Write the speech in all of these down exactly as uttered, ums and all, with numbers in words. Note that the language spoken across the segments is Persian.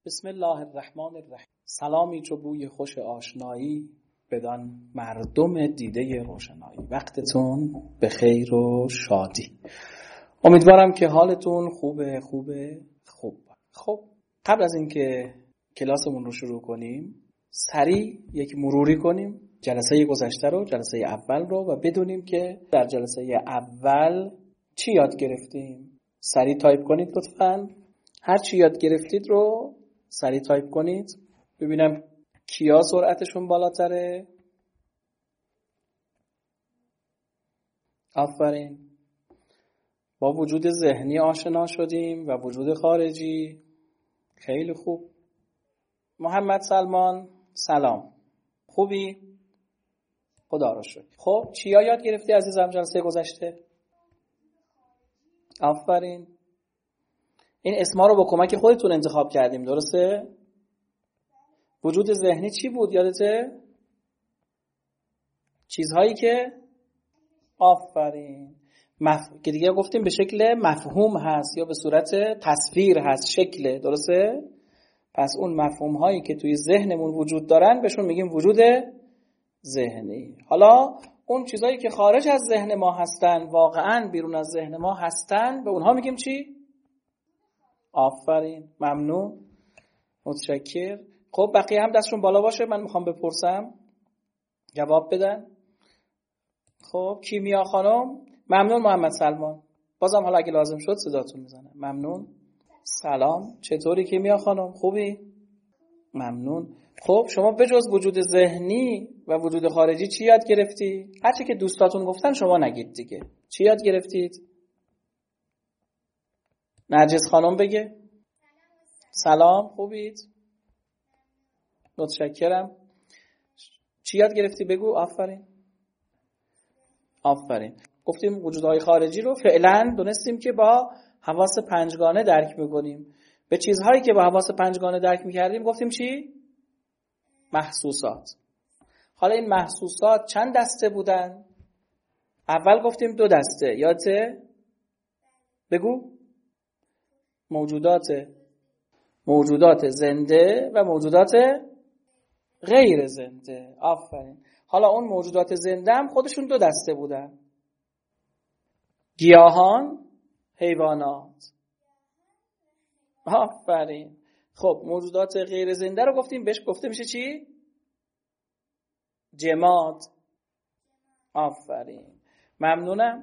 بسم الله الرحمن الرحیم. سلامی چو بوی خوش آشنایی، بدان مردم دیده روشنایی. وقتتون به خیر و شادی. امیدوارم که حالتون خوبه خوبه خوب. خب قبل از اینکه کلاسمون رو شروع کنیم سریع یک مروری کنیم جلسه گذشته رو، جلسه اول رو، و بدونیم که در جلسه اول چی یاد گرفتیم. سریع تایپ کنید لطفاً. هر چی یاد گرفتید رو سریع تایپ کنید ببینم کیا سرعتشون بالاتره. آفرین. با وجود ذهنی آشنا شدیم و وجود خارجی. خیلی خوب. محمد سلمان سلام. خوبی؟ خدا رو شکر. خب چیا یاد گرفتی عزیزم جلسه گذشته؟ آفرین. این اسما رو با کمک خودتون انتخاب کردیم، درسته؟ وجود ذهنی چی بود یادته؟ چیزهایی که آفرین مف... که دیگه گفتیم به شکل مفهوم هست یا به صورت تصویر هست، شکل، درسته؟ پس اون مفهوم هایی که توی ذهنمون وجود دارن بهشون میگیم وجود ذهنی. حالا اون چیزهایی که خارج از ذهن ما هستن، واقعا بیرون از ذهن ما هستن، به اونها میگیم چی؟ آفرین. ممنون. متشکر. خب بقیه هم دستشون بالا باشه، من میخوام بپرسم جواب بدن. خب کیمیا خانم ممنون. محمد سلمان بازم حالا اگه لازم شد صداتون میزنم. ممنون. سلام. چطوری کیمیا خانم؟ خوبی؟ ممنون. خب شما بجز وجود ذهنی و وجود خارجی چی یاد گرفتی؟ هرچی که دوستاتون گفتن شما نگید دیگه. چی یاد گرفتید؟ نرجس خانم بگه. سلام. خوبید؟ متشکرم. چی یاد گرفتی بگو. آفرین. آفرین. گفتیم وجودهای خارجی رو فعلا دونستیم که با حواس پنجگانه درک میکنیم. به چیزهایی که با حواس پنجگانه درک میکردیم گفتیم چی؟ محسوسات. حالا این محسوسات چند دسته بودن؟ اول گفتیم دو دسته. یادته؟ بگو. موجودات موجودات زنده و موجودات غیر زنده. آفرین. حالا اون موجودات زنده هم خودشون دو دسته بودن. گیاهان، حیوانات. آفرین. خب موجودات غیر زنده رو گفتیم بهش گفته میشه چی؟ جماد. آفرین. ممنونم.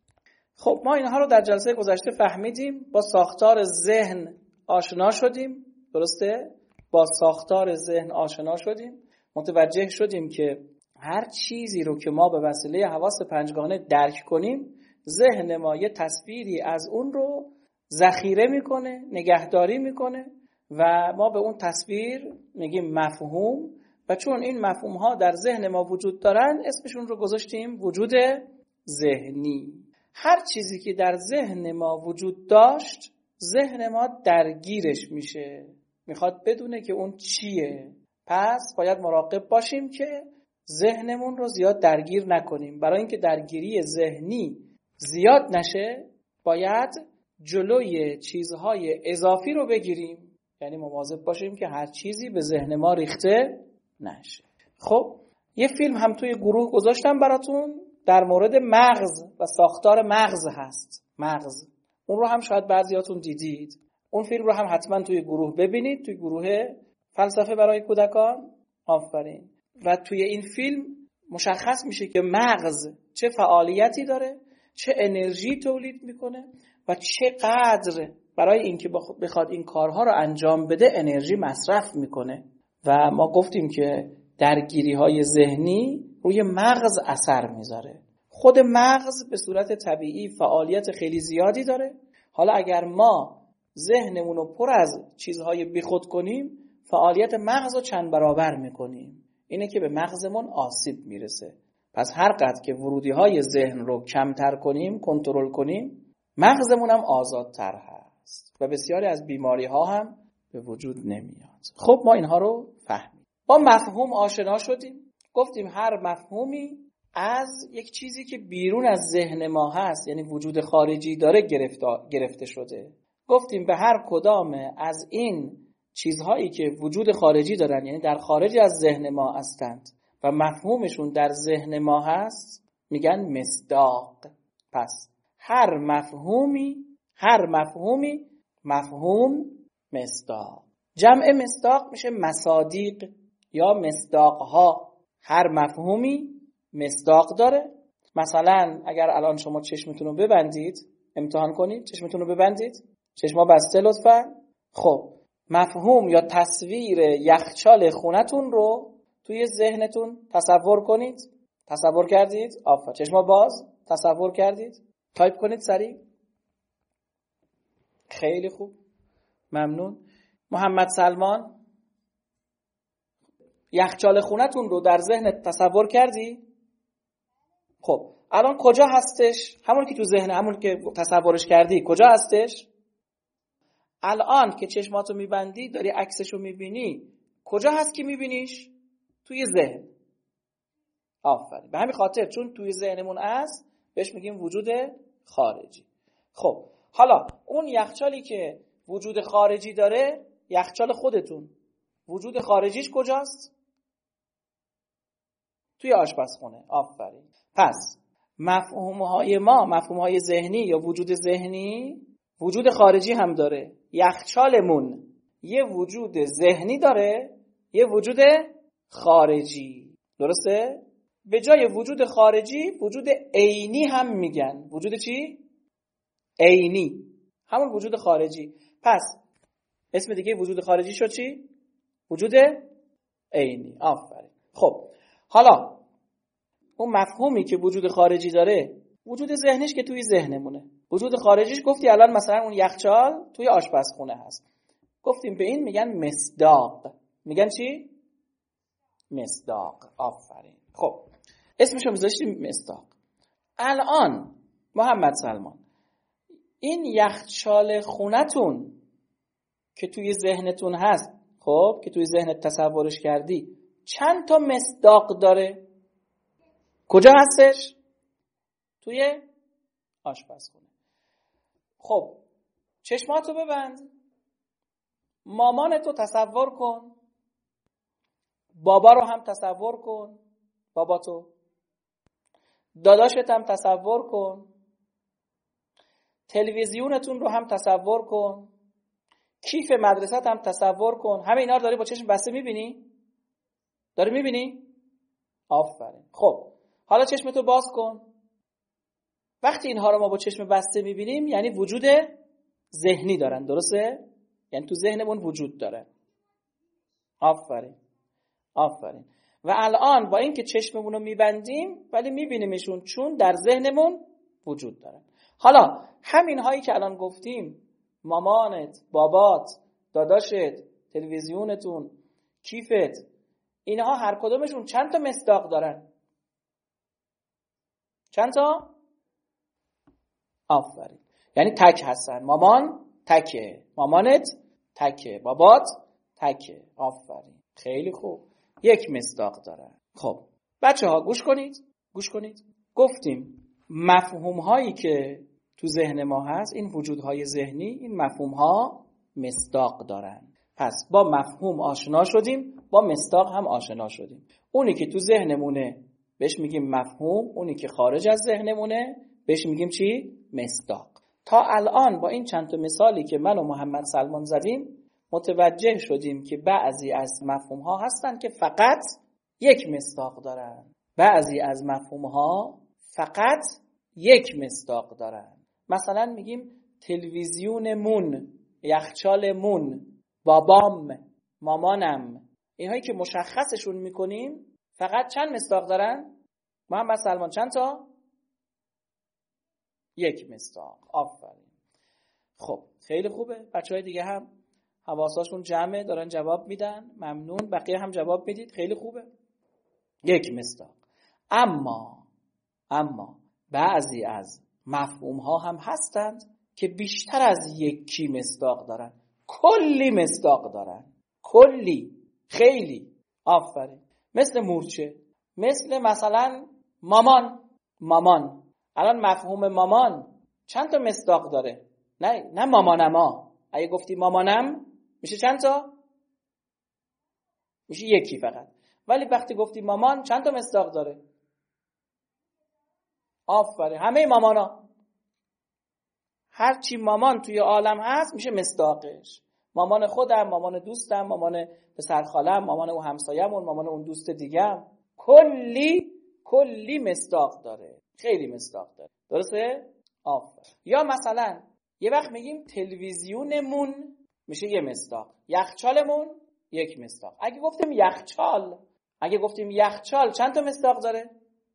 خب ما اینها رو در جلسه گذشته فهمیدیم. با ساختار ذهن آشنا شدیم، درسته؟ با ساختار ذهن آشنا شدیم، متوجه شدیم که هر چیزی رو که ما به وسیله حواس پنجگانه درک کنیم، ذهن ما یه تصویری از اون رو ذخیره میکنه، نگهداری میکنه و ما به اون تصویر میگیم مفهوم. و چون این مفهوم ها در ذهن ما وجود دارن اسمشون رو گذاشتیم وجود ذهنی. هر چیزی که در ذهن ما وجود داشت ذهن ما درگیرش میشه، میخواد بدونه که اون چیه. پس باید مراقب باشیم که ذهنمون رو زیاد درگیر نکنیم. برای اینکه درگیری ذهنی زیاد نشه باید جلوی چیزهای اضافی رو بگیریم، یعنی مواظب باشیم که هر چیزی به ذهن ما ریخته نشه. خب یه فیلم هم توی گروه گذاشتم براتون در مورد مغز و ساختار مغز هست. مغز اون رو هم شاید بعضیاتون دیدید. اون فیلم رو هم حتما توی گروه ببینید، توی گروه فلسفه برای کودکان. آفرین. و توی این فیلم مشخص میشه که مغز چه فعالیتی داره، چه انرژی تولید میکنه و چقدر برای اینکه بخواد این کارها رو انجام بده انرژی مصرف میکنه. و ما گفتیم که درگیری های ذهنی روی مغز اثر میذاره. خود مغز به صورت طبیعی فعالیت خیلی زیادی داره. حالا اگر ما ذهنمون رو پر از چیزهای بیخود کنیم فعالیت مغز رو چند برابر میکنیم. اینه که به مغزمون آسیب میرسه. پس هر قدر که ورودی های ذهن رو کمتر کنیم، کنترل کنیم، مغزمون هم آزادتر هست و بسیاری از بیماری ها هم به وجود نمیاد. خب ما اینها رو فهمیم. با مفهوم آشنا شدیم. گفتیم هر مفهومی از یک چیزی که بیرون از ذهن ما هست، یعنی وجود خارجی داره گرفته شده. گفتیم به هر کدام از این چیزهایی که وجود خارجی دارن، یعنی در خارج از ذهن ما هستند و مفهومشون در ذهن ما هست، میگن مصداق. پس هر مفهومی هر مفهومی مفهوم مصداق. جمع مصداق میشه مصادیق یا مصداقها. هر مفهومی مصداق داره. مثلا اگر الان شما چشمتون رو ببندید، امتحان کنید، چشمتون رو ببندید، چشما بسته لطفا. خب مفهوم یا تصویر یخچال خونتون رو توی ذهنتون تصور کنید. تصور کردید؟ آفرین. چشما باز تصور کردید؟ تایپ کنید سریع. خیلی خوب، ممنون. محمد سلمان، یخچال خونتون رو در ذهنت تصور کردی؟ خب الان کجا هستش؟ همون که تو ذهن، همون که تصورش کردی کجا هستش؟ الان که چشماتو میبندی داری عکسشو میبینی، کجا هست که میبینیش؟ توی ذهن. آفرین. به همین خاطر چون توی ذهنمون است بهش میگیم وجود خارجی. خب حالا اون یخچالی که وجود خارجی داره، یخچال خودتون، وجود خارجیش کجاست؟ توی آشپزخونه. آفرین. پس مفهوم‌های ما، مفهوم‌های ذهنی یا وجود ذهنی وجود خارجی هم داره. یخچالمون یه وجود ذهنی داره، یه وجود خارجی. درسته؟ به جای وجود خارجی وجود عینی هم میگن. وجود چی؟ عینی. همون وجود خارجی. پس اسم دیگه وجود خارجی شد چی؟ وجود عینی. آفرین. خب حالا اون مفهومی که وجود خارجی داره، وجود ذهنیش که توی ذهنمونه، وجود خارجیش گفتی الان مثلا اون یخچال توی آشپزخونه هست، گفتیم به این میگن مصداق. میگن چی؟ مصداق. آفرین. خب اسمشو میذاشتیم مصداق. الان محمد سلمان، این یخچال خونتون که توی ذهنتون هست، خب که توی ذهنت تصورش کردی، چند تا مصداق داره؟ کجا هستش؟ توی آشپزخونه. خب چشماتو ببند، مامانتو تصور کن، بابا رو هم تصور کن، باباتو، داداشت هم تصور کن، تلویزیونتون رو هم تصور کن، کیف مدرسه هم تصور کن. همه اینا رو داری با چشم بسته میبینی؟ داری میبینی؟ آفرین. خب حالا چشمتو باز کن. وقتی اینها رو ما با چشم بسته میبینیم یعنی وجود ذهنی دارن. درسته؟ یعنی تو ذهنمون وجود داره. آفرین. آفرین. و الان با اینکه چشممون رو میبندیم ولی میبینیمشون، چون در ذهنمون وجود دارن. حالا همین هایی که الان گفتیم، مامانت، بابات، داداشت، تلویزیونتون، کیفت، اینها هر کدومشون چند تا مصداق دارن؟ چند تا؟ آفرین. یعنی تک هستن. مامان تکه، مامانت تکه، بابات تکه. آفرین. خیلی خوب. یک مصداق دارن. خب بچه ها گوش کنید. گوش کنید. گفتیم مفهوم هایی که تو ذهن ما هست، این وجودهای ذهنی، این مفهوم ها مصداق دارن. پس با مفهوم آشنا شدیم، با مصداق هم آشنا شدیم. اونی که تو ذهنمونه بهش میگیم مفهوم، اونی که خارج از ذهنمونه بهش میگیم چی؟ مصداق. تا الان با این چند تا مثالی که من و محمد سلمان زدیم متوجه شدیم که بعضی از مفهوم ها هستن که فقط یک مصداق دارن، بعضی از مفهوم ها فقط یک مصداق دارن. مثلا میگیم تلویزیونمون، یخچالمون، بابام، مامانم. اینهایی که مشخصشون میکنیم فقط چند مصداق دارن؟ محمد سلمان چند تا؟ یک مصداق. آفرین. خب خیلی خوبه. بچهای دیگه هم حواساشون جمعه، دارن جواب میدن. ممنون. بقیه هم جواب میدید. خیلی خوبه. یک مصداق. اما اما بعضی از مفهوم ها هم هستند که بیشتر از یکی مصداق دارن. کلی مصداق دارن. کلی. خیلی. آفرین. مثل مورچه. مثل مثلا مامان. مامان. الان مفهوم مامان چند تا مصداق داره؟ نه نه مامانم ها. اگه گفتی مامانم میشه چند تا؟ میشه یکی فقط. ولی وقتی گفتی مامان چند تا مصداق داره؟ آفرین، همه مامانا، هر چی مامان توی عالم هست میشه مصداقش. مامان خودم، مامان دوستم، مامان پسر خالم، مامان اون همسایه‌مون، مامان اون دوست دیگم، کلی کلی مصداق داره، خیلی مصداق داره. درسته؟ آفرین. یا مثلا یه وقت میگیم تلویزیونمون میشه یه مصداق، یخچالمون یک مصداق. اگه گفتیم یخچال اگه گفتیم یخچال چند تا مصداق داره؟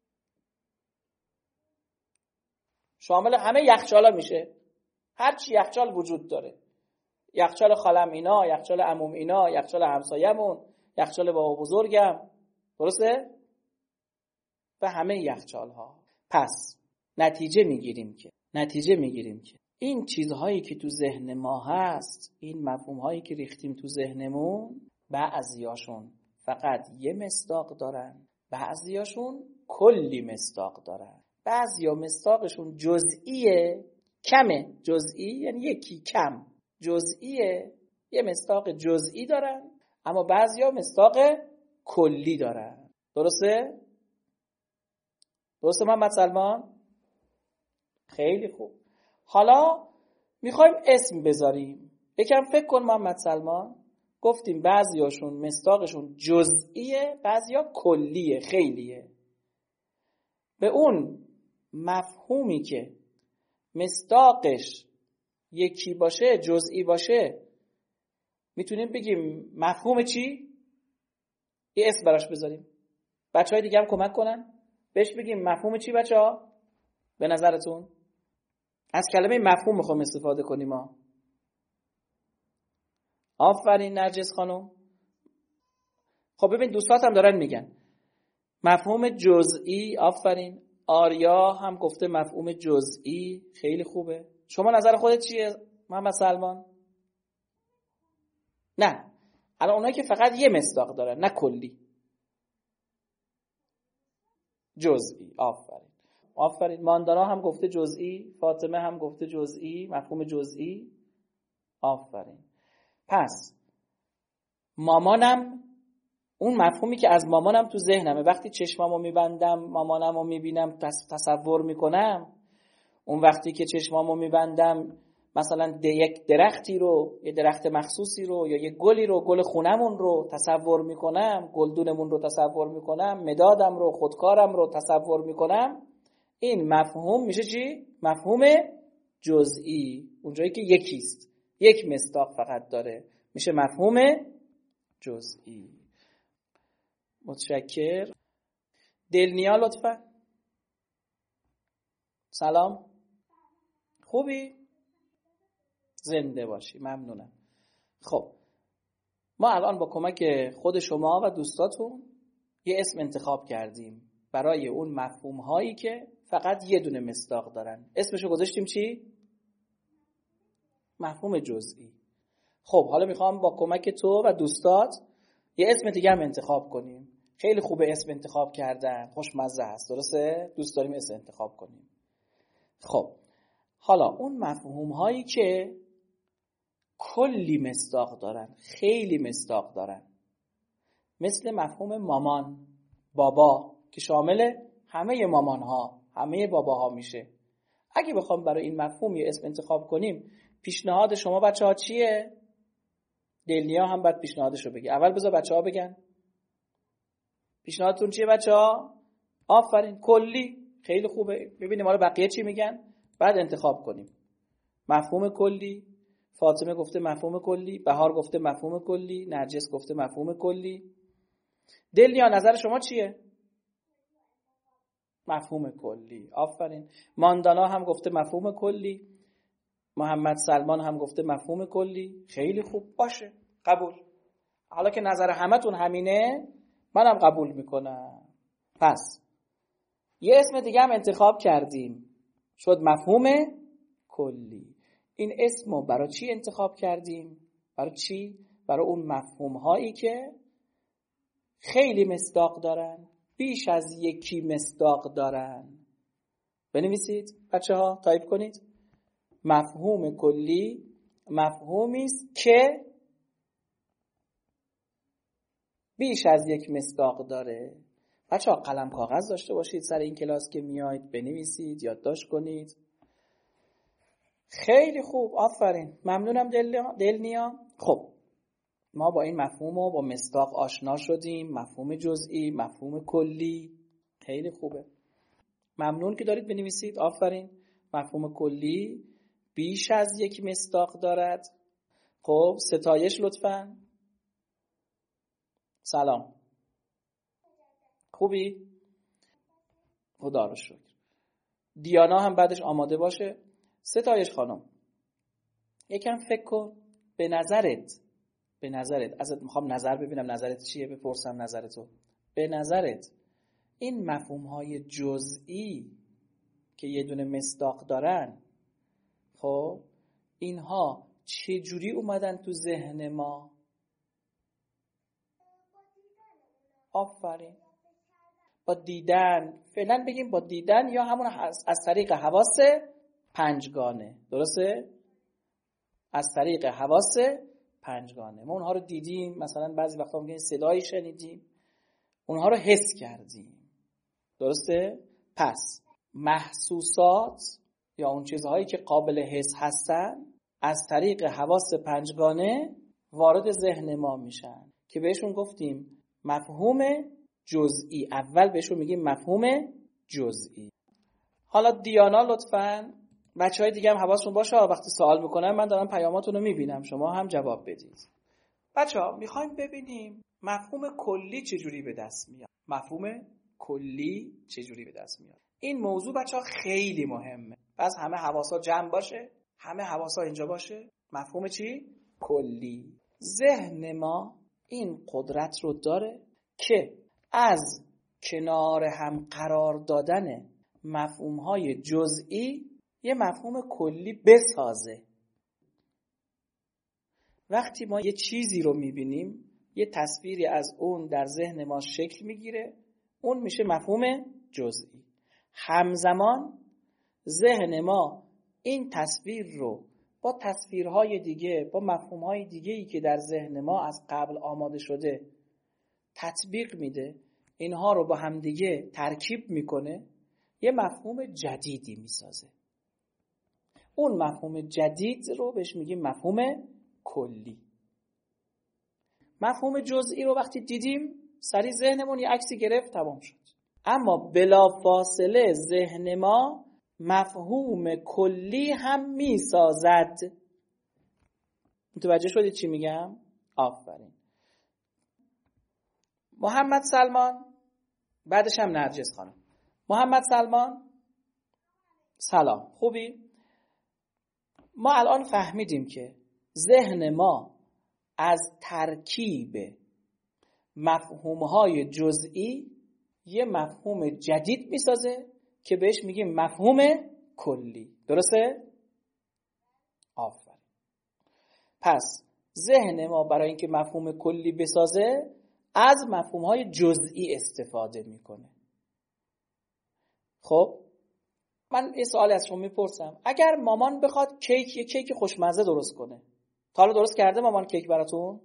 شامل همه یخچالا میشه، هر چی یخچال وجود داره. یخچال خالم اینا، یخچال عموم اینا، یخچال همسایه‌مون، یخچال بابا بزرگم. درسته؟ و همه یخچال ها. پس نتیجه میگیریم که نتیجه میگیریم که این چیزهایی که تو ذهن ما هست، این مفهومهایی که ریختیم تو ذهنمون، بعضیاشون فقط یه مصداق دارن، بعضیاشون کلی مصداق دارن. بعضیا مصداقشون جزئیه، کمه، جزئی یعنی یکی کم، جزئیه، یه مصداق جزئی دارن، اما بعضیا مصداق کلی دارن. درسته؟ درسته محمد سلمان؟ خیلی خوب. حالا میخوایم اسم بذاریم. یکم فکر کن محمد سلمان. گفتیم بعضیاشون مصداقشون جزئیه، بعضیا کلیه، خیلیه. به اون مفهومی که مصداقش یکی باشه، جزئی باشه، میتونیم بگیم مفهوم چی؟ یه اسم براش بذاریم. بچهای دیگه هم کمک کنن بهش بگیم مفهوم چی بچه‌ها؟ به نظرتون از کلمه مفهوم میخوام استفاده کنیم ما. آفرین نرجس خانم. خب ببین دوستات هم دارن میگن مفهوم جزئی. آفرین. آریا هم گفته مفهوم جزئی. خیلی خوبه. شما نظر خودت چیه محمد سلمان؟ نه، الان اونایی که فقط یه مصداق دارن، نه کلی، جزئی. آفرین آفرین. ماندانا هم گفته جزئی، فاطمه هم گفته جزئی، مفهوم جزئی. آفرین. پس مامانم، اون مفهومی که از مامانم تو ذهنمه، وقتی چشمامو میبندم مامانمو میبینم، تصور میکنم، اون وقتی که چشمامو میبندم مثلا یک درختی رو، یه درخت مخصوصی رو، یا یه گلی رو، گل خونمون رو تصور میکنم، گلدونمون رو تصور میکنم، مدادم رو، خودکارم رو تصور میکنم، این مفهوم میشه چی؟ مفهوم جزئی. اونجایی که یکیست، یک مصداق فقط داره، میشه مفهوم جزئی. متشکر. دلنیا لطفا. سلام. خوبی؟ زنده باشی. ممنونم. خب ما الان با کمک خود شما و دوستاتون یه اسم انتخاب کردیم برای اون مفهوم هایی که فقط یه دونه مصداق دارن. اسمشو گذاشتیم چی؟ مفهوم جزئی. خب حالا میخوام با کمک تو و دوستات یه اسم دیگه هم انتخاب کنیم. خیلی خوبه اسم انتخاب کردن، خوشمزه هست. درسته؟ دوست داریم اسم انتخاب کنیم. خب حالا اون مفهوم هایی که کلی مصداق دارن، خیلی مصداق دارن، مثل مفهوم مامان، بابا که شامل همه مامان ها، همه بابا ها میشه. اگه بخوام برای این مفهوم یه اسم انتخاب کنیم، پیشنهاد شما بچه ها چیه؟ دلنیا هم باید پیشنهادشو بگی. اول بذار بچه ها بگن پیشنهادتون چیه بچه ها؟ آفرین. کلی. خیلی خوبه. ببینیم حالا بقیه چی میگن، بعد انتخاب کنیم. مفهوم کلی. فاطمه گفته مفهوم کلی، بهار گفته مفهوم کلی، نرجس گفته مفهوم کلی. دلنیا نظر شما چیه؟ مفهوم کلی. آفرین. ماندانا هم گفته مفهوم کلی، محمد سلمان هم گفته مفهوم کلی. خیلی خوب. باشه، قبول. حالا که نظر همتون همینه، منم قبول میکنم. پس یه اسم دیگه هم انتخاب کردیم، شد مفهوم کلی. این اسمو برای چی انتخاب کردیم؟ برای چی؟ برای اون مفهوم هایی که خیلی مصداق دارن، بیش از یکی مصداق دارن. بنویسید بچه ها، تایپ کنید. مفهوم کلی مفهومی است که بیش از یک مصداق داره. بچه‌ها قلم کاغذ داشته باشید سر این کلاس که میایید، بنویسید، یادداشت کنید. خیلی خوب، آفرین، ممنونم دلنیا. خب ما با این مفهوم و با مصداق آشنا شدیم، مفهوم جزئی، مفهوم کلی. خیلی خوبه، ممنون که دارید بنویسید، آفرین. مفهوم کلی بیش از یک مصداق دارد. خب ستایش لطفاً. سلام، خوبی؟ خدا رو شکر. دیانا هم بعدش آماده باشه. ستایش خانم یکم فکر کن. به نظرت به نظرت ازت میخوام نظر ببینم نظرت چیه، بپرسم نظرتو. به نظرت این مفهوم‌های جزئی که یه دونه مصداق دارن، خب اینها چه جوری اومدن تو ذهن ما؟ آفرین، با دیدن. فعلا بگیم با دیدن یا همون از طریق حواس پنجگانه. درسته؟ از طریق حواس پنجگانه ما اونها رو دیدیم. مثلا بعضی وقتا میگیم صدایی شنیدیم، اونها رو حس کردیم. درسته؟ پس محسوسات یا اون چیزهایی که قابل حس هستن از طریق حواس پنجگانه وارد ذهن ما میشن که بهشون گفتیم مفهوم جزئی. اول بهشون میگیم مفهوم جزئی. حالا دیانا لطفاً، بچهای دیگه هم حواسشون باشه وقتی سوال میکنن من دارم پیاماتون رو میبینم، شما هم جواب بدید. بچه‌ها میخوایم ببینیم مفهوم کلی چجوری به دست میاد. مفهوم کلی چجوری به دست میاد؟ این موضوع بچه‌ها خیلی مهمه. پس همه حواسا جمع باشه، همه حواسا اینجا باشه. مفهوم چی؟ کلی. ذهن ما این قدرت رو داره که از کنار هم قرار دادن مفهوم‌های جزئی یه مفهوم کلی بسازه. وقتی ما یه چیزی رو میبینیم، یه تصویری از اون در ذهن ما شکل میگیره، اون میشه مفهوم جزئی. همزمان ذهن ما این تصویر رو با تصویرهای دیگه، با مفهومهای دیگه‌ای که در ذهن ما از قبل آماده شده تطبیق میده، اینها رو با هم دیگه ترکیب میکنه، یه مفهوم جدیدی میسازه. اون مفهوم جدید رو بهش میگیم مفهوم کلی. مفهوم جزئی رو وقتی دیدیم سریع ذهنمون یه عکسی گرفت، تمام شد. اما بلافاصله ذهن ما مفهوم کلی هم میسازد. متوجه شدید چی میگم؟ آفرین. محمد سلمان، بعدش هم نرجس خانم. محمد سلمان سلام، خوبی؟ ما الان فهمیدیم که ذهن ما از ترکیب مفهومهای جزئی یه مفهوم جدید میسازه که بهش میگیم مفهوم کلی. درسته؟ آفرین. پس ذهن ما برای اینکه مفهوم کلی بسازه از مفهومهای جزئی استفاده میکنه. خب من یه سوالی از شما میپرسم. اگر مامان بخواد کیک یه کیک خوشمزه درست کنه، تا حالا درست کرده مامان کیک براتون؟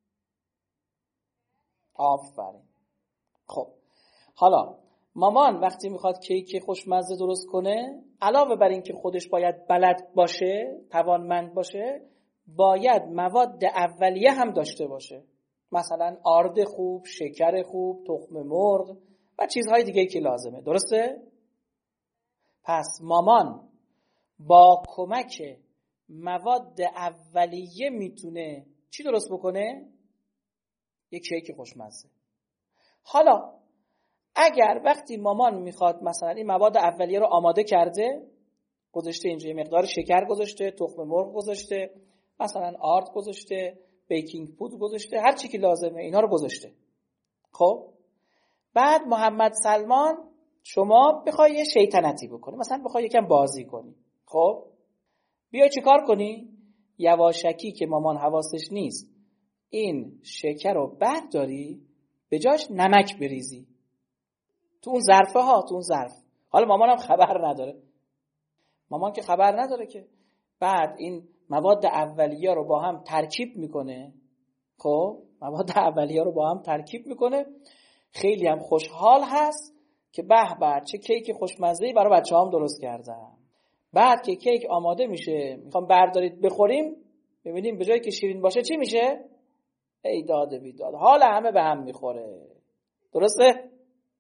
آفرین. خب حالا مامان وقتی میخواد کیک خوشمزه درست کنه، علاوه بر این که خودش باید بلد باشه، توانمند باشه، باید مواد اولیه هم داشته باشه. مثلا آرد خوب، شکر خوب، تخم مرغ و چیزهای دیگه که لازمه. درسته؟ پس مامان با کمک مواد اولیه میتونه چی درست بکنه؟ یک کیک خوشمزه. حالا اگر وقتی مامان میخواد مثلا این مواد اولیه رو آماده کرده، گذاشته اینجا، مقدار شکر گذاشته، تخم مرغ گذاشته، مثلا آرد گذاشته، بیکینگ پودر گذاشته، هر چی که لازمه اینا رو گذاشته. خب بعد محمد سلمان شما بخوای یه شیطنتی بکنی، مثلا بخوای یکم بازی کنی، خب بیای چی کار کنی؟ یواشکی که مامان حواسش نیست این شکر رو برداری به جاش نمک بریزی تو اون ظرفه ها، تو اون ظرف. حالا مامان هم خبر نداره، مامان که خبر نداره که. بعد این مواد اولیه رو با هم ترکیب میکنه، خب مواد اولیه رو با هم ترکیب میکنه، خیلی هم خوشحال هست که به به چه کیک خوشمزه‌ای برای بچه‌هام درست کردم. بعد که کیک آماده میشه میخوام بردارید بخوریم، ببینیم به جایی که شیرین باشه چی میشه؟ ای داد بیداد، حال همه به هم میخوره. درسته؟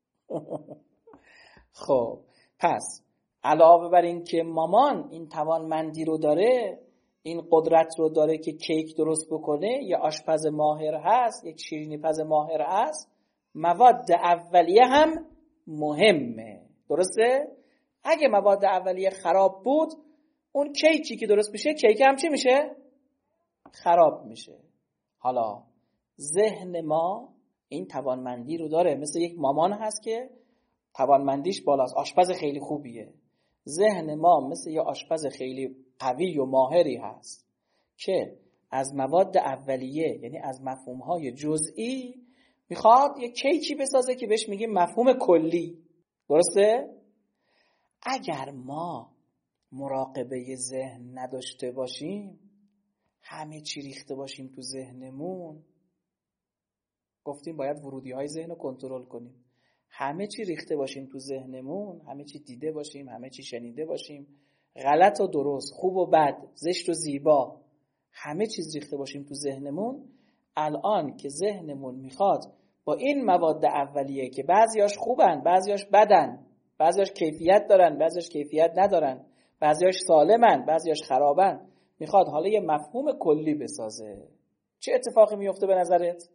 خب پس علاوه بر این که مامان این توانمندی رو داره، این قدرت رو داره که کیک درست بکنه، یه آشپز ماهر هست، یک شیرینی پز ماهر هست، مواد اولیه هم مهمه. درسته؟ اگه مواد اولیه خراب بود، اون کیکی که درست میشه کیک هم چی میشه؟ خراب میشه. حالا ذهن ما این توانمندی رو داره، مثل یک مامان هست که توانمندیش بالاست، آشپز خیلی خوبیه. ذهن ما مثل یه آشپز خیلی قوی و ماهری هست که از مواد اولیه، یعنی از مفهوم‌های جزئی، میخواد یه کیکی بسازه که بهش میگیم مفهوم کلی. درسته؟ اگر ما مراقبه ذهن نداشته باشیم، همه چی ریخته باشیم تو ذهنمون، گفتیم باید ورودی های ذهن رو کنترل کنیم، همه چی ریخته باشیم تو ذهنمون، همه چی دیده باشیم، همه چی شنیده باشیم، غلط و درست، خوب و بد، زشت و زیبا، همه چیز ریخته باشیم تو ذهنمون، الان که ذهنمون میخواد با این مواد اولیه که بعضیاش خوبن، بعضیاش بدن، بعضیاش کیفیت دارن، بعضیاش کیفیت ندارن، بعضیاش سالمن، بعضیاش خرابن، میخواد حالا یه مفهوم کلی بسازه، چه اتفاقی میفته به نظرت؟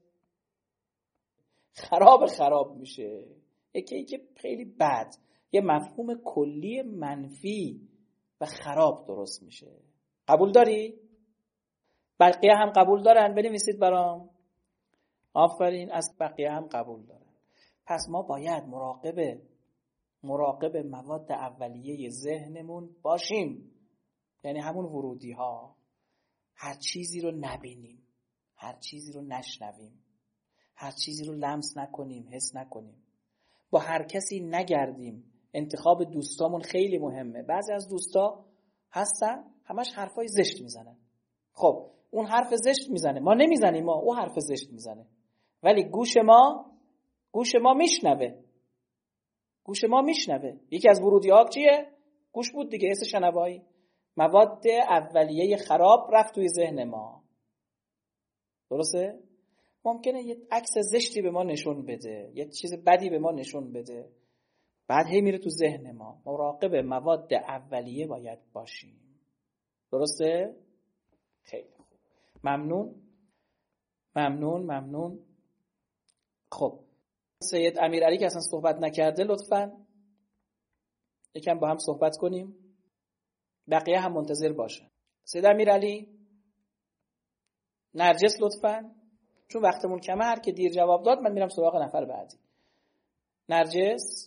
خراب خراب میشه. یکی که خیلی بد، یه مفهوم کلی منفی و خراب درست میشه. قبول داری؟ بقیه هم قبول دارن؟ بنویسید برام. آفرین، از بقیه هم قبول دارن. پس ما باید مراقب مراقب مواد اولیه ذهنمون باشیم، یعنی همون ورودی ها. هر چیزی رو نبینیم، هر چیزی رو نشنویم، هر چیزی رو لمس نکنیم، حس نکنیم، با هر کسی نگردیم. انتخاب دوستامون خیلی مهمه. بعضی از دوستا هستن همش حرفای زشت میزنن. خب اون حرف زشت میزنه، ما نمیزنیم، ما او حرف زشت میزنه، ولی گوش ما گوش ما میشنوه. گوش ما میشنوه. یکی از ورودی ها چیه؟ گوش بود دیگه، حس شنوایی. مواد اولیه خراب رفت توی ذهن ما. درسته؟ ممکنه یه عکس زشتی به ما نشون بده، یه چیز بدی به ما نشون بده، بعد هی میره تو ذهن ما. مراقب مواد اولیه باید باشیم. درسته؟ خیلی خوب. ممنون ممنون ممنون. خب سید امیرعلی که اصلا صحبت نکرده، لطفاً یکم با هم صحبت کنیم، بقیه هم منتظر باشن. سید امیرعلی، نرجس لطفاً، چون وقتمون کمه، هر که دیر جواب داد من میرم سراغ نفر بعدی. نرجس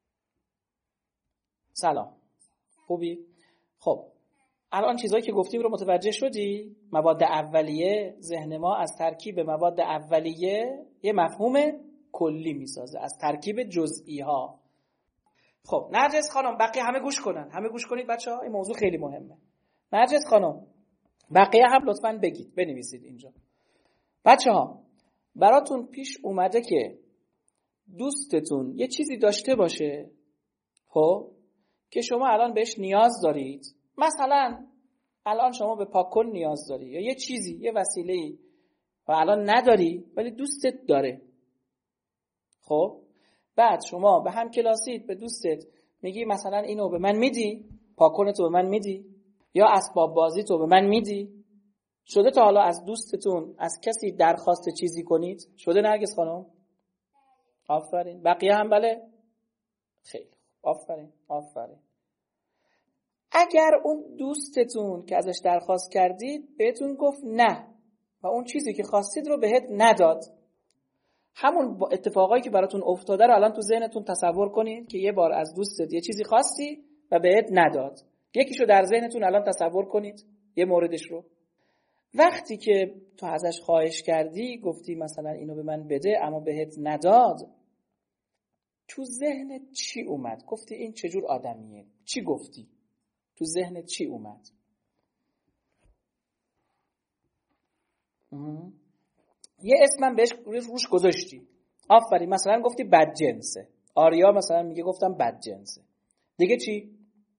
سلام، خوبی؟ خب الان چیزایی که گفتیم رو متوجه شدی؟ مواد اولیه، ذهن ما از ترکیب مواد اولیه یه مفهوم کلی میسازه از ترکیب جزئی ها. خب نرجس خانم، بقیه همه گوش کنن، همه گوش کنید بچه‌ها، این موضوع خیلی مهمه. نرجس خانم، بقیه هم لطفاً بگید، بنویسید اینجا. بچه‌ها براتون پیش اومده که دوستتون یه چیزی داشته باشه، خب که شما الان بهش نیاز دارید، مثلا الان شما به پاکن نیاز داری یا یه چیزی، یه وسیله‌ای و الان نداری ولی دوستت داره. خب بعد شما به هم کلاسید، به دوستت میگی مثلا اینو به من میدی، پاکنتو به من میدی، یا اسباب بازی تو به من میدی. شده تا حالا از دوستتون، از کسی درخواست چیزی کنید؟ شده نرگس خانم؟ آفرین. بقیه هم بله؟ خیلی آفرین آفرین. اگر اون دوستتون که ازش درخواست کردید بهتون گفت نه و اون چیزی که خواستید رو بهت نداد، همون اتفاقایی که براتون افتاده رو الان تو ذهنتون تصور کنید که یه بار از دوستت یه چیزی خواستی و بهت نداد. یکیشو در ذهنتون الان تصور کنید، یه موردش رو. وقتی که تو ازش خواهش کردی، گفتی مثلا اینو به من بده اما بهت نداد، تو ذهنت چی اومد؟ گفتی این چجور آدمیه؟ چی گفتی؟ تو ذهنت چی اومد؟ یه اسمم بهش روش گذاشتی. آفرین، مثلا گفتی بدجنسه. آریا مثلا میگه گفتم بدجنسه. دیگه چی؟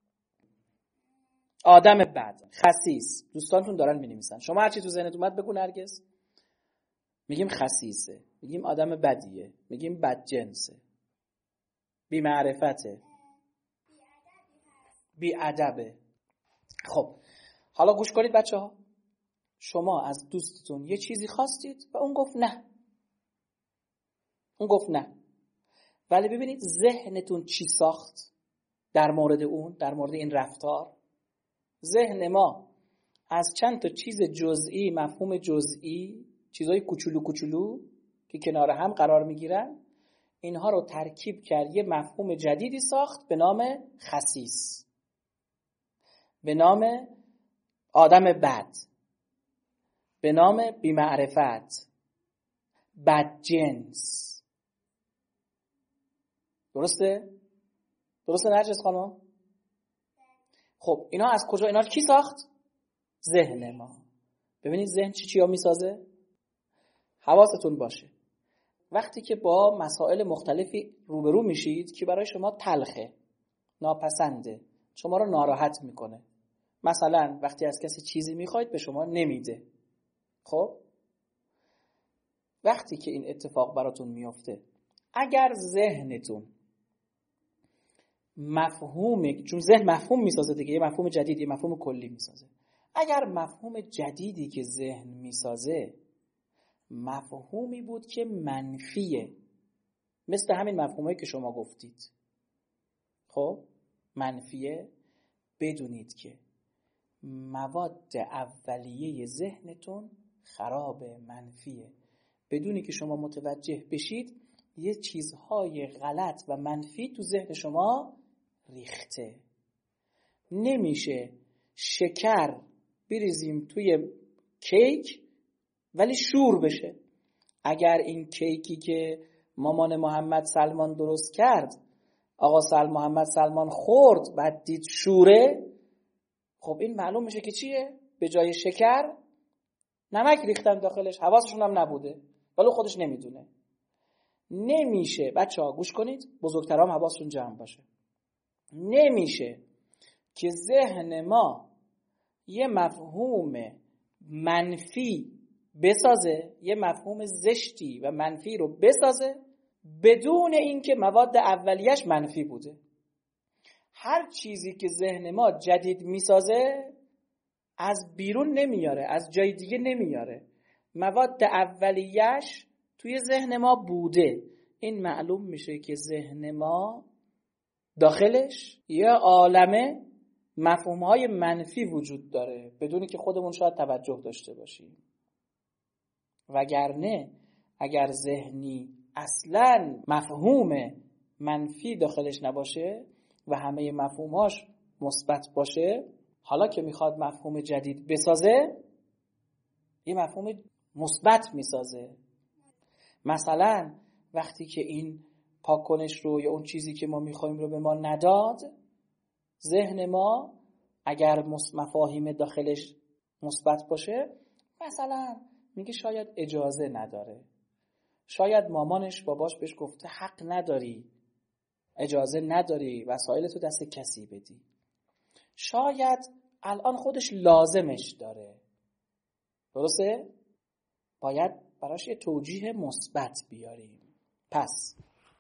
آدم بد، خسیس. دوستانتون دارن می‌نویسن. شما هر چی تو ذهنت اومد بگو نرگس. میگیم خسیسه، میگیم آدم بدیه، میگیم بدجنسه، بی معرفته، بی ادبه. خب حالا گوش کنید بچه ها. شما از دوستتون یه چیزی خواستید و اون گفت نه. اون گفت نه. ولی ببینید ذهنتون چی ساخت در مورد اون، در مورد این رفتار. ذهن ما از چند تا چیز جزئی، مفهوم جزئی، چیزای کوچولو کوچولو که کنار هم قرار میگیرن، اینها رو ترکیب کرد، یه مفهوم جدیدی ساخت به نام خسیس، به نام آدم بد، به نام بی‌معرفت، بدجنس. درسته؟ درسته نرجس خانم؟ خب اینا از کجا؟ اینا کی ساخت؟ ذهن ما. ببینید ذهن چی چیا میسازه؟ حواستون باشه وقتی که با مسائل مختلفی روبرو میشید که برای شما تلخه، ناپسنده، شما رو ناراحت میکنه، مثلا وقتی از کسی چیزی میخواید به شما نمیده، خب وقتی که این اتفاق براتون میفته، اگر ذهنتون مفهوم، چون ذهن مفهوم میسازه دیگه، یه مفهوم جدید، یه مفهوم کلی میسازه، اگر مفهوم جدیدی که ذهن میسازه مفهومی بود که منفیه، مثل همین مفهومی که شما گفتید، خب منفیه، بدونید که مواد اولیه ذهنتون خرابه، منفیه. بدونی که شما متوجه بشید یه چیزهای غلط و منفی تو ذهن شما ریخته. نمیشه شکر بریزیم توی کیک ولی شور بشه. اگر این کیکی که مامان محمد سلمان درست کرد آقا سل محمد سلمان خورد بعد دید شوره، خب این معلوم میشه که چیه؟ به جای شکر نمک ریختن داخلش، حواسشون هم نبوده ولی خودش نمیدونه. نمیشه، بچه ها گوش کنید، بزرگترام حواسشون جمع باشه، نمیشه که ذهن ما یه مفهوم منفی بسازه، یه مفهوم زشتی و منفی رو بسازه بدون اینکه مواد اولیش منفی بوده. هر چیزی که ذهن ما جدید میسازه از بیرون نمیاره، از جای دیگه نمیاره، مواد اولیش توی ذهن ما بوده. این معلوم میشه که ذهن ما داخلش یه عالمه مفهومهای منفی وجود داره بدون که خودمون شاید توجه داشته باشیم. وگرنه اگر ذهنی اصلاً مفهوم منفی داخلش نباشه و همه مفهوماش مثبت باشه، حالا که میخواد مفهوم جدید بسازه یه مفهوم مثبت میسازه. مثلا وقتی که این پاککنش رو یا اون چیزی که ما میخوایم رو به ما نداد، ذهن ما اگر مفاهیم داخلش مثبت باشه، مثلا میگه شاید اجازه نداره، شاید مامانش باباش بهش گفته حق نداری، اجازه نداری وسایلتو دست کسی بدی، شاید الان خودش لازمش داره. درسته؟ باید براش یه توجیه مثبت بیاریم. پس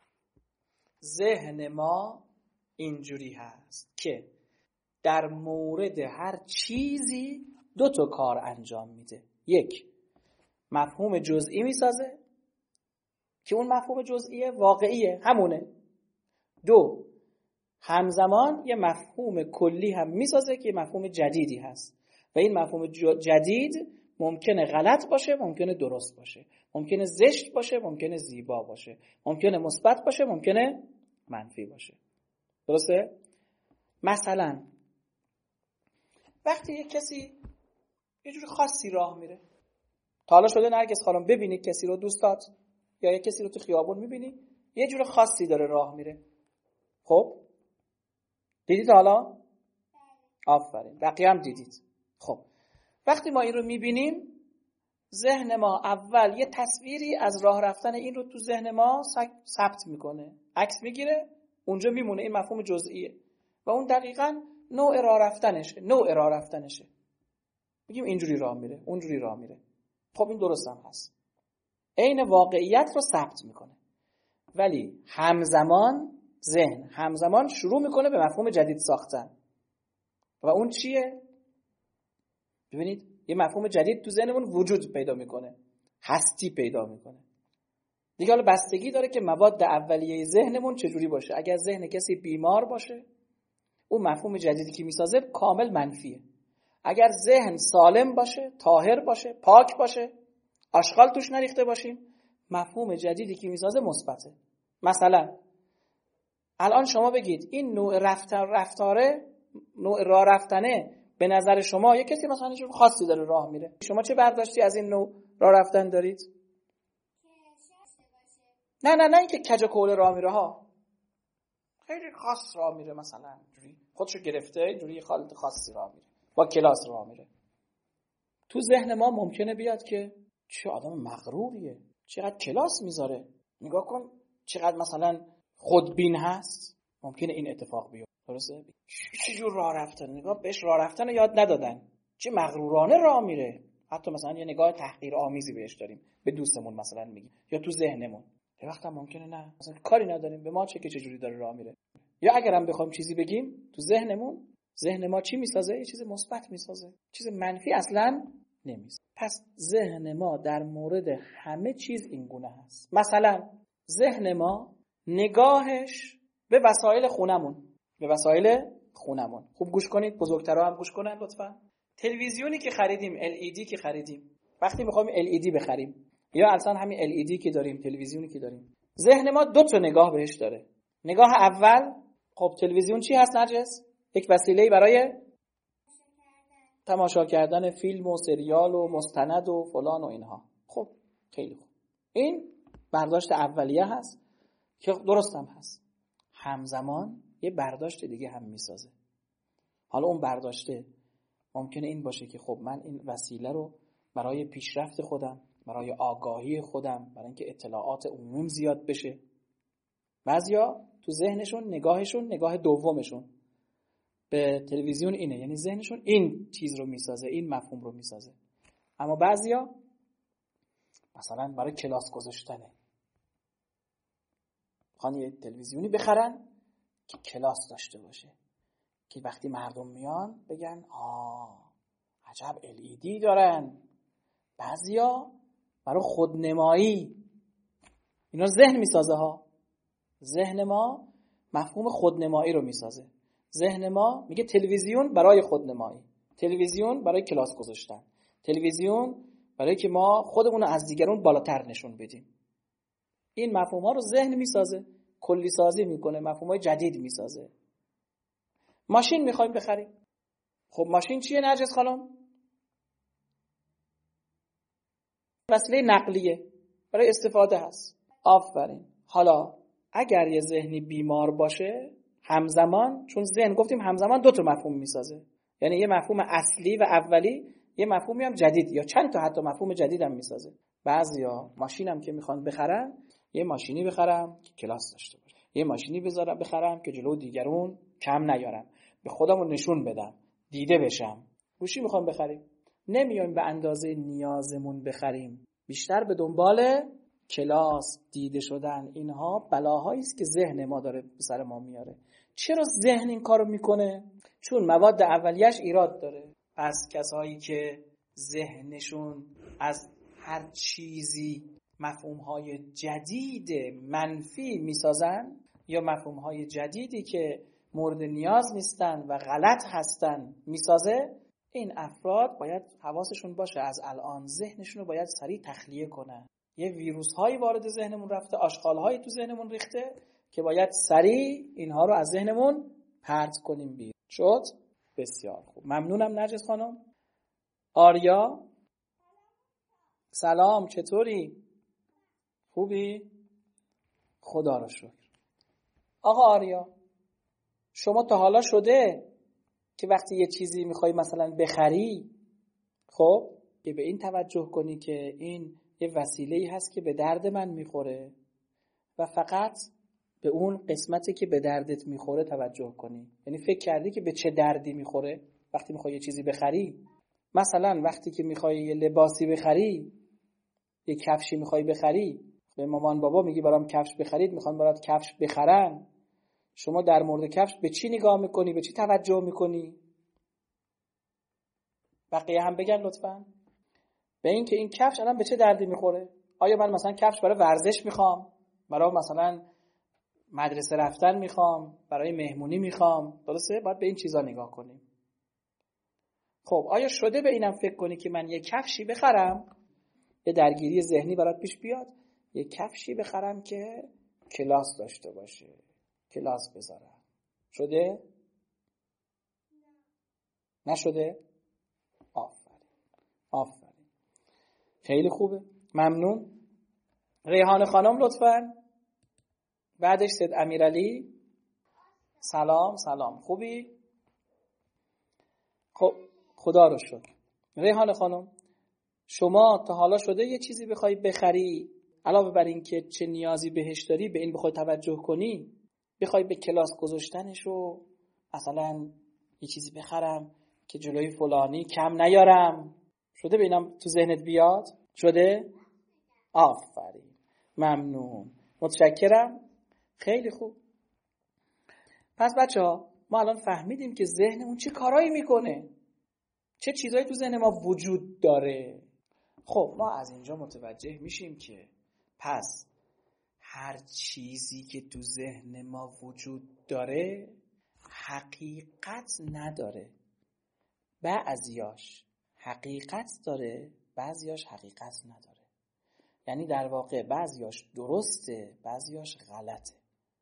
ذهن ما اینجوری هست که در مورد هر چیزی دو تا کار انجام میده. یک، مفهوم جزئی میسازه که اون مفهوم جزئی واقعیه، همونه. دو، همزمان یه مفهوم کلی هم میسازه که مفهوم جدیدی هست و این مفهوم جدید ممکنه غلط باشه، ممکنه درست باشه، ممکنه زشت باشه، ممکنه زیبا باشه، ممکنه مثبت باشه، ممکنه منفی باشه. درسته؟ مثلا وقتی یه کسی یه جور خاصی راه میره، تا حالا شده نرگس خانم ببینی کسی رو، دوستات یا یه کسی رو تو خیابون میبینی یه جور خاصی داره راه میره، خب دیدید حالا؟ آفرین، بقیه هم دیدید. خب وقتی ما این رو میبینیم ذهن ما اول یه تصویری از راه رفتن این رو تو ذهن ما ثبت میکنه، عکس میگیره، اونجا میمونه. این مفهوم جزئیه و اون دقیقاً نوع راه رفتنشه، نوع راه رفتنشه. میگیم اینجوری راه میره، اونجوری راه میره. خب این درست هم هست، عین واقعیت رو ثبت میکنه. ولی همزمان ذهن همزمان شروع میکنه به مفهوم جدید ساختن. و اون چیه؟ ببینید یه مفهوم جدید تو ذهنمون وجود پیدا میکنه، هستی پیدا میکنه. دیگه حالا بستگی داره که مواد اولیه ذهنمون چجوری باشه. اگر ذهن کسی بیمار باشه، اون مفهوم جدیدی که میسازه کامل منفیه. اگر ذهن سالم باشه، طاهر باشه، پاک باشه، آشغال توش نریخته باشیم، مفهوم جدیدی که میسازه مثبته. مثلا الان شما بگید این نوع رفتار رفتاره نوع راه رفتنه به نظر شما، یه کسی مثلا چه خاصی داره راه میره، شما چه برداشتی از این نوع راه رفتن دارید؟ نه نه نه اینکه کج و کوله راه میره ها، خیلی خاص راه میره، مثلا جوری خودشو گرفته، جوری حالت خاصی راه میره، با کلاس راه میره. تو ذهن ما ممکنه بیاد که چه آدم مغروریه، چقدر کلاس میذاره، نگاه کن چقدر مثلا خودبین هست. ممکنه این اتفاق بیفته. درسته؟ چه جور راه رفتن، نگاه بهش راه رفتن رو یاد ندادن، چه مغرورانه راه میره. حتی مثلا یه نگاه تحقیر آمیزی بهش داریم، به دوستمون مثلا میگیم، یا تو ذهنمون. یه وقتا ممکنه نه، مثلا کاری نداریم، به ما چه که چه جوری داره راه میره. یا اگرم بخوام چیزی بگیم، تو ذهنمون، ذهن ما چی میسازه؟ یه چیز مثبت میسازه، چیز منفی اصلا نمیسازه. پس ذهن ما در مورد همه چیز این گونه هست. مثلا ذهن ما نگاهش به وسایل خونمون، به وسایل خونمون. خوب گوش کنید، بزرگترها هم گوش کنن لطفا. تلویزیونی که خریدیم، ال ای دی که خریدیم، وقتی میخوایم ال ای دی بخریم یا اصلا همین ال ای دی که داریم، تلویزیونی که داریم، ذهن ما دو تا نگاه بهش داره. نگاه اول، خب تلویزیون چی هست نرجس؟ یک وسیله برای تماشا کردن فیلم و سریال و مستند و فلان و اینها. خب خیلی خوب، این برداشت اولیه هست که درست هم هست. همزمان یه برداشت دیگه هم میسازه. حالا اون برداشته ممکنه این باشه که خب من این وسیله رو برای پیشرفت خودم، برای آگاهی خودم، برای اینکه اطلاعات عموم زیاد بشه. بعضیا تو ذهنشون نگاهشون نگاه دومشون به تلویزیون اینه، یعنی ذهنشون این چیز رو میسازه، این مفهوم رو میسازه. اما بعضیا مثلا برای کلاس گذاشتنه، میخوان یه تلویزیونی بخرن که کلاس داشته باشه، که وقتی مردم میان بگن آه عجب ال ای دی دارن. بعضیا برای خودنمایی، اینا ذهن میسازه ها. ذهن ما مفهوم خودنمایی رو میسازه. ذهن ما میگه تلویزیون برای خودنمایی، تلویزیون برای کلاس گذاشتن، تلویزیون برای که ما خودمون رو از دیگران بالاتر نشون بدیم. این مفهوم ها رو ذهن میسازه، کلی سازی میکنه، مفهوم های جدید میسازه. ماشین میخوایم بخریم، خب ماشین چیه نرجس خانم؟ وسیله نقلیه، برای استفاده هست. آفرین. حالا اگر یه ذهنی بیمار باشه، همزمان، چون ذهن گفتیم همزمان دو تا مفهوم میسازه، یعنی یه مفهوم اصلی و اولی، یه مفهومی هم جدید، یا چند تا حتی مفهوم جدید هم میسازه. بعضیا ماشین هم که میخوان بخرن، یه ماشینی بخرم که کلاس داشته باشه، یه ماشینی بذارم بخرم که جلو دیگرون کم نیارم، به خودمون نشون بدم، دیده بشم. گوشی میخوام بخریم، نمیایم به اندازه نیازمون بخریم، بیشتر به دنبال کلاس، دیده شدن. اینها بلاهایی است که ذهن ما داره به سر ما میاره. چرا ذهن این کارو میکنه؟ چون مواد اولیش ایراد داره. پس کسایی که ذهنشون از هر چیزی مفهومهای جدید منفی میسازن، یا مفهومهای جدیدی که مورد نیاز نیستن و غلط هستن میسازه، این افراد باید حواسشون باشه از الان ذهنشون رو باید سریع تخلیه کنن. یه ویروس هایی وارد ذهنمون رفته، آشغال هایی تو ذهنمون ریخته که باید سریع اینها رو از ذهنمون پرت کنیم بیرون. شد؟ بسیار خوب، ممنونم نرجس خانم. آریا سلام، چطوری؟ خوبی؟ خدا رو شکر. آقا آریا، شما تا حالا شده که وقتی یه چیزی میخوای مثلا بخری، خب که به این توجه کنی که این یه وسیله‌ای هست که به درد من میخوره و فقط به اون قسمتی که به دردت میخوره توجه کنی. یعنی فکر کردی که به چه دردی میخوره وقتی میخوای یه چیزی بخری؟ مثلا وقتی که میخوای یه لباسی بخری، یه کفشی میخوای بخری، به مامان بابا میگی برام کفش بخرید، میخوام برات کفش بخرن. شما در مورد کفش به چی نگاه میکنی؟ به چی توجه میکنی؟ بقیه هم بگن لطفاً. به این که این کفش الان به چه دردی میخوره. آیا من مثلا کفش برای ورزش میخوام، برای مثلا مدرسه رفتن میخوام، برای مهمونی میخوام؟ درسته؟ باید به این چیزا نگاه کنیم. خب آیا شده به اینم فکر کنی که من یه کفشی بخرم، یه درگیری ذهنی برات پیش بیاد، یه کفشی بخرم که کلاس داشته باشه، کلاس بذارم؟ شده؟ نشده؟ آفرین آفرین، خیلی خوبه، ممنون. ریحان خانم لطفاً. بعدش سید امیرعلی. سلام سلام، خوبی؟ خب خدا رو شکر. ریحان خانم، شما تا حالا شده یه چیزی بخوای بخری، علاوه بر این که چه نیازی بهش داری به این بخوای توجه کنی، بخوای به کلاس گذاشتنش و مثلا یه چیزی بخرم که جلوی فلانی کم نیارم، شده به اینم تو ذهنت بیاد؟ شده؟ آفرین، ممنون، متشکرم، خیلی خوب. پس بچه ها ما الان فهمیدیم که ذهنمون چه کارایی میکنه، چه چیزایی تو ذهن ما وجود داره. خب ما از اینجا متوجه میشیم که پس هر چیزی که تو ذهن ما وجود داره حقیقت نداره. بعضیاش حقیقت داره، بعضیاش حقیقت نداره. یعنی در واقع بعضیاش درسته، بعضیاش غلطه.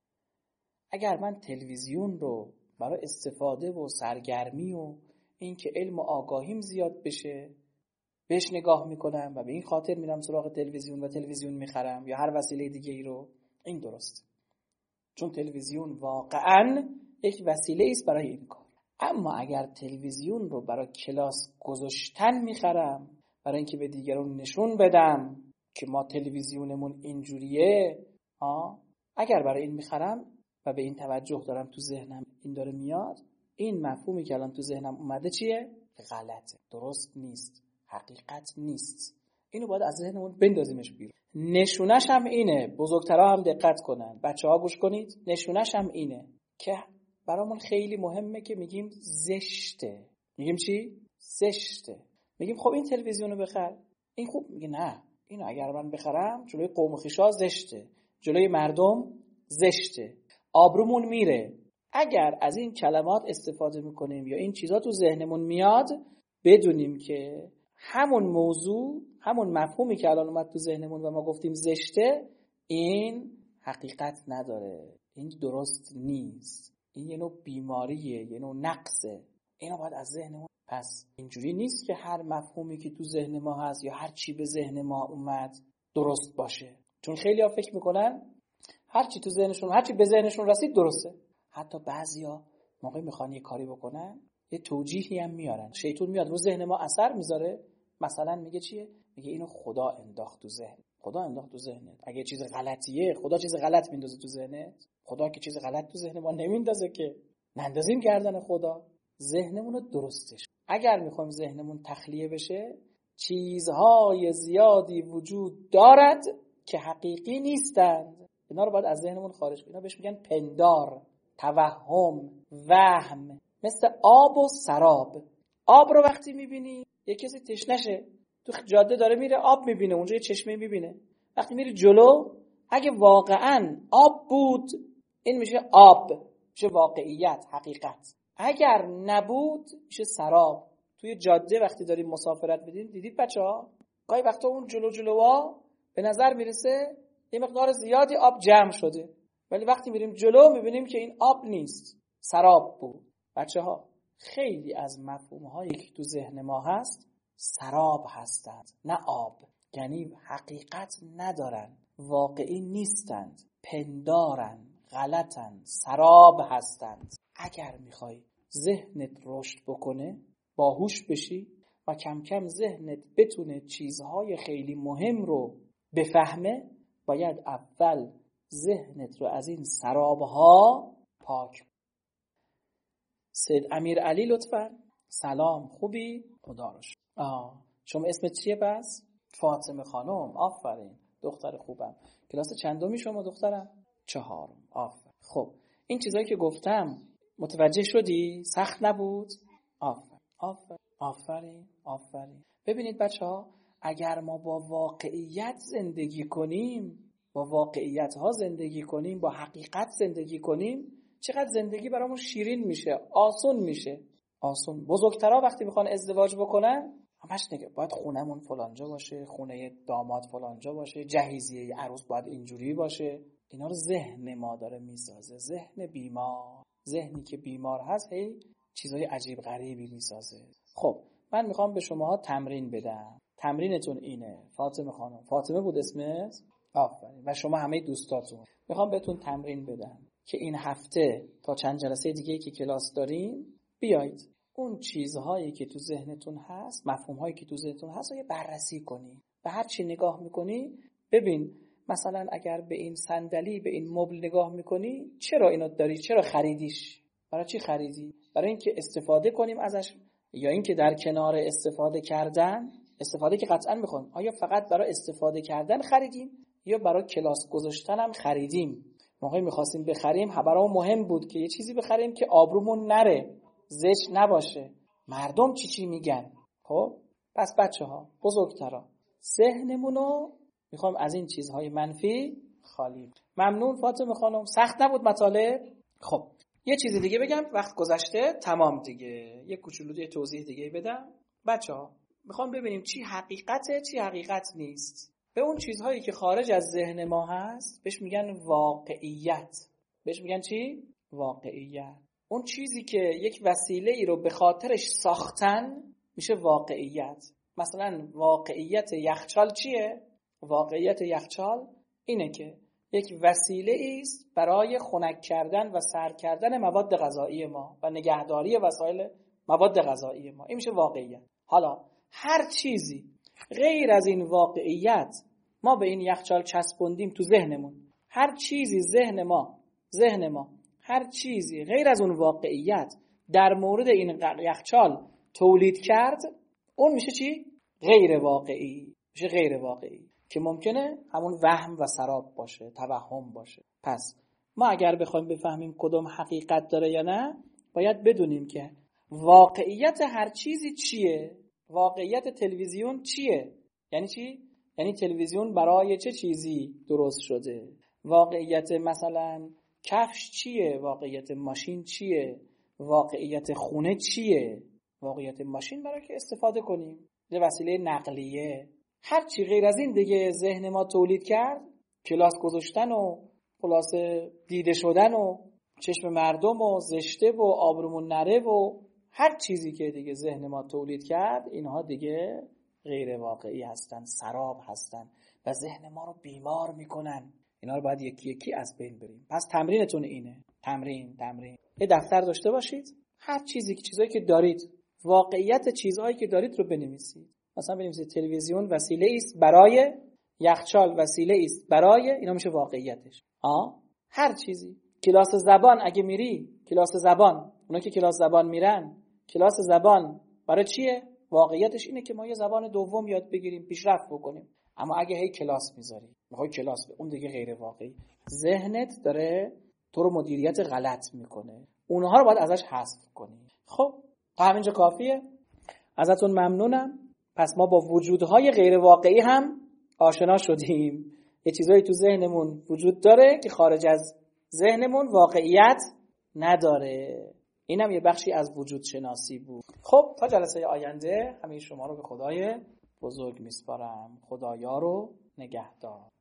اگر من تلویزیون رو برای استفاده و سرگرمی و این که علم و آگاهیم زیاد بشه بهش نگاه میکنم و به این خاطر میرم سراغ تلویزیون و تلویزیون میخرم یا هر وسیله دیگه ای رو، این درست، چون تلویزیون واقعاً یک وسیله است برای این کار. اما اگر تلویزیون رو برای کلاس گذاشتن میخرم، برای اینکه به دیگران نشون بدم که ما تلویزیونمون اینجوریه، ها، اگر برای این میخرم و به این توجه دارم، تو ذهنم این داره میاد، این مفهومی که الان تو ذهنم اومده چیه؟ غلطه، درست نیست، حقیقت نیست. اینو باید از ذهنمون بندازیمش بیرون. نشونش هم اینه، بزرگترها هم دقت کنن، بچه‌ها گوش کنید، نشونش هم اینه که برامون خیلی مهمه که میگیم زشته. میگیم چی؟ زشته. میگیم خب این تلویزیونو بخر، این خوب. میگه نه، اینو اگر من بخرم جلوی قوم و خویشا زشته، جلوی مردم زشته، آبرومون میره. اگر از این کلمات استفاده میکنیم یا این چیزا تو ذهنمون میاد، بدونیم که همون موضوع، همون مفهومی که الان اومد تو ذهنمون و ما گفتیم زشته، این حقیقت نداره، این درست نیست، این یه نوع بیماریه، یه نوع نقصه. اینو باید از ذهنمون. پس اینجوری نیست که هر مفهومی که تو ذهن ما هست یا هر چی به ذهن ما اومد درست باشه. چون خیلی ها فکر میکنن هر چی تو ذهنشون، هر چی به ذهنشون رسید درسته. حتی بعضیا موقعی میخوان یه کاری بکنن یه توجیهی هم میارن. شیطون میاد رو ذهن ما اثر میذاره، مثلا میگه چیه؟ میگه اینو خدا انداخت تو ذهن. خدا انداخت تو ذهنت. اگه چیز غلطیه، خدا چیز غلط میندازه تو ذهنت؟ خدا که چیز غلط تو ذهن ما نمیندازه که. نندازیم گردن خدا. ذهنمون رو درستش. اگر میخوایم ذهنمون تخلیه بشه، چیزهای زیادی وجود دارد که حقیقی نیستند. اینا رو باید از ذهنمون خارج کنیم. اینا بهش میگن پندار، توهم، وهم. مثل آب و سراب. آب رو وقتی میبینی، یه کسی تشنشه تو جاده داره میره، آب میبینه، اونجا یه چشمه میبینه. وقتی میری جلو، اگه واقعاً آب بود، این میشه آب، میشه واقعیت، حقیقت. اگر نبود میشه سراب. توی جاده وقتی داریم مسافرت میدیم، دیدید بچه‌ها گاهی وقتا اون جلو جلوها به نظر میرسه یه مقدار زیادی آب جمع شده، ولی وقتی میریم جلو میبینیم که این آب نیست، سراب بود. بچه‌ها خیلی از مفهوم‌هایی که تو ذهن ما هست سراب هستند، نه آب. یعنی حقیقت ندارن، واقعی نیستند، پندارن، غلطن، سراب هستند. اگر میخوای ذهنت رشد بکنه، باهوش بشی و کم کم ذهنت بتونه چیزهای خیلی مهم رو بفهمه، باید اول ذهنت رو از این سرابها پاک. سید امیرعلی لطفاً. سلام، خوبی؟ خدا رو شکر. آه شما اسمت چیه پس؟ فاطمه خانم. آفرین دختر خوبم. کلاس چندمی شما دخترم؟ چهارم. آفرین. خب این چیزایی که گفتم متوجه شدی؟ سخت نبود؟ آفرین آفرین آفرین آفرین. ببینید بچه‌ها، اگر ما با واقعیت زندگی کنیم، با واقعیت ها زندگی کنیم، با حقیقت زندگی کنیم، چقدر زندگی برامون شیرین میشه، آسون میشه. آسون. بزرگترها وقتی میخوان ازدواج بکنن همش نگه باید خونمون فلانجا باشه، خونه داماد فلانجا باشه، جهیزیه عروس باید اینجوری باشه. اینا رو ذهن ما داره میسازه، ذهن بیمار. ذهنی که بیمار هست هی چیزای عجیب غریبی میسازه. خب من میخوام به شماها تمرین بدم. تمرینتون اینه فاطمه خانم. فاطمه بود اسمت؟ آفرین. و شما همه دوستاتون. میخوام بهتون تمرین بدم که این هفته تا چند جلسه دیگه که کلاس داریم بیایید اون چیزهایی که تو ذهنتون هست، مفهومهایی که تو ذهنتون هست رو یه بررسی کنی. به هر چی نگاه میکنی ببین مثلا اگر به این صندلی، به این مبل نگاه میکنی، چرا اینو داری؟ چرا خریدیش؟ برای چی خریدی؟ برای اینکه استفاده کنیم ازش، یا اینکه در کنار استفاده کردن، استفاده که قطعا میخوایم، آیا فقط برای استفاده کردن خریدیم یا برای کلاس گذاشتن هم خریدیم؟ موقعی میخواستیم بخریم برامون مهم بود که یه چیزی بخریم که آبرومون نره، زشت نباشه، مردم چی چی میگن. خب پس بچه‌ها، بزرگترا، ذهنمونو میخوایم از این چیزهای منفی خالی. ممنون فاطمه خانم. سخت نبود مطالب؟ خب یه چیز دیگه بگم، وقت گذشته تمام دیگه. یه کوچولو یه توضیح دیگه بدم. بچه‌ها میخوام ببینیم چی حقیقته چی حقیقت نیست. به اون چیزهایی که خارج از ذهن ما هست بهش میگن واقعیت. بهش میگن چی؟ واقعیت. اون چیزی که یک وسیله ای رو به خاطرش ساختن میشه واقعیت. مثلا واقعیت یخچال چیه؟ واقعیت یخچال اینه که یک وسیله است برای خنک کردن و سرد کردن مواد غذایی ما و نگهداری وسایل مواد غذایی ما. این میشه واقعیت. حالا هر چیزی غیر از این واقعیت ما به این یخچال چسبوندیم تو ذهنمون، هر چیزی ذهن ما ذهن ما هر چیزی غیر از اون واقعیت در مورد این یخچال تولید کرد، اون میشه چی؟ غیر واقعی. میشه غیر واقعی که ممکنه همون وهم و سراب باشه، توهم باشه. پس ما اگر بخوایم بفهمیم کدوم حقیقت داره یا نه، باید بدونیم که واقعیت هر چیزی چیه. واقعیت تلویزیون چیه؟ یعنی چی؟ یعنی تلویزیون برای چه چیزی درست شده؟ واقعیت مثلا کفش چیه؟ واقعیت ماشین چیه؟ واقعیت خونه چیه؟ واقعیت ماشین برای که استفاده کنیم، یه وسیله نقلیه. هر چی غیر از این دیگه ذهن ما تولید کرد، کلاس گذاشتن و خلاص دیده شدن و چشم مردم و زشته و آبرومون نره و هر چیزی که دیگه ذهن ما تولید کرد، اینها دیگه غیر واقعی هستن، سراب هستن و ذهن ما رو بیمار میکنن. اینا رو باید یکی یکی از بین بریم. پس تمرینتون اینه. تمرین تمرین یه دفتر داشته باشید، هر چیزی که چیزایی که دارید، واقعیت چیزهایی که دارید رو بنویسید. مثلا بنویسید تلویزیون وسیله است برای، یخچال وسیله است برای، اینا میشه واقعیتش. آ هر چیزی. کلاس زبان اگه میری، کلاس زبان، اونا که کلاس زبان میرن، کلاس زبان برای چیه؟ واقعیتش اینه که ما یه زبان دوم یاد بگیریم، پیشرفت بکنیم. اما اگه هی کلاس میذاری، میخوای کلاس به اون دیگه غیر واقعی. ذهنت داره تو رو مدیریت غلط میکنه. اونها رو باید ازش حذف کنی. خب تا همینجا کافیه. ازتون ممنونم. پس ما با وجودهای غیر واقعی هم آشنا شدیم. یه چیزایی تو ذهنمون وجود داره که خارج از ذهنمون واقعیت نداره. اینم یه بخشی از وجود شناسی بود. خب تا جلسه آینده همه شما رو به خدای بزرگ میسپارم. خدایا رو نگهدار.